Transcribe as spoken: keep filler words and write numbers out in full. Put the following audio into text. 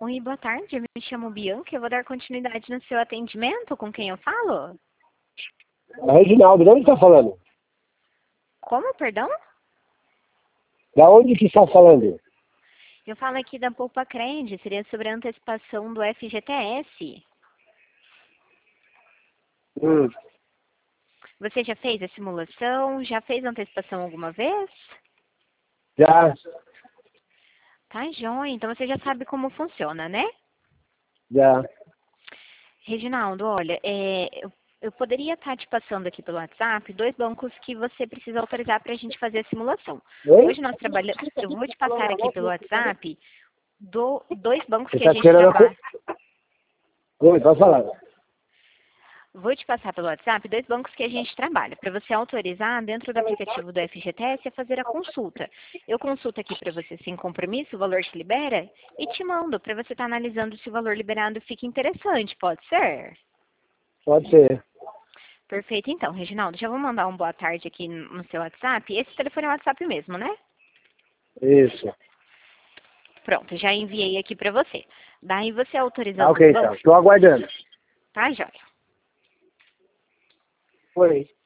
Oi, boa tarde. Eu me chamo Bianca. Eu vou dar continuidade no seu atendimento. Com quem eu falo? É Reginaldo, de onde está falando? Como, perdão? Da onde que está falando? Eu falo aqui da Poupa Cred. Seria sobre a antecipação do F G T S. Hum, Você já fez a simulação? Já fez a antecipação alguma vez? já, Tá, joia. Então você já sabe como funciona, né? já. Reginaldo, olha, é, eu, eu poderia estar te passando aqui pelo WhatsApp dois bancos que você precisa autorizar para a gente fazer a simulação. Oi? Hoje nós trabalhamos, eu vou te passar aqui pelo WhatsApp do, dois bancos Você que a está gente querendo... a co- trabalha. Oi, pode falar. Vou te passar pelo WhatsApp dois bancos que a gente trabalha, para você autorizar dentro do aplicativo do F G T S a fazer a consulta. Eu consulto aqui para você sem compromisso, o valor te libera, e te mando para você estar analisando se o valor liberado fica interessante, pode ser? Pode ser. Perfeito, então, Reginaldo, já vou mandar um boa tarde aqui no seu WhatsApp. Esse telefone é o WhatsApp mesmo, né? Isso. Pronto, já enviei aqui para você. Daí você Tá autorizando os ok, então. bancos, Estou aguardando. tá, joia? Oi.